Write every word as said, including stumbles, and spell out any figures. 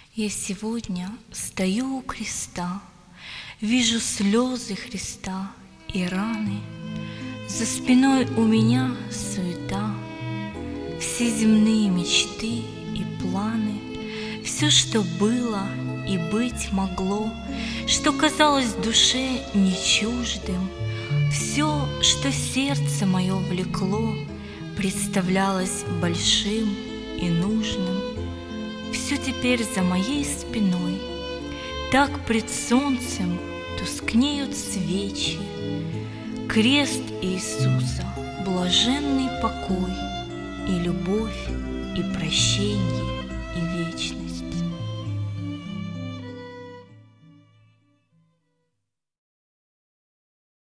Я сегодня стою у креста, вижу слезы Христа и раны. За спиной у меня суета, все земные мечты и планы, все, что было и быть могло, что казалось душе не чуждым, все, что сердце мое влекло, представлялось большим и нужным. Все теперь за моей спиной, так пред солнцем тускнеют свечи. Крест Иисуса, блаженный покой, и любовь, и прощенье, и вечность.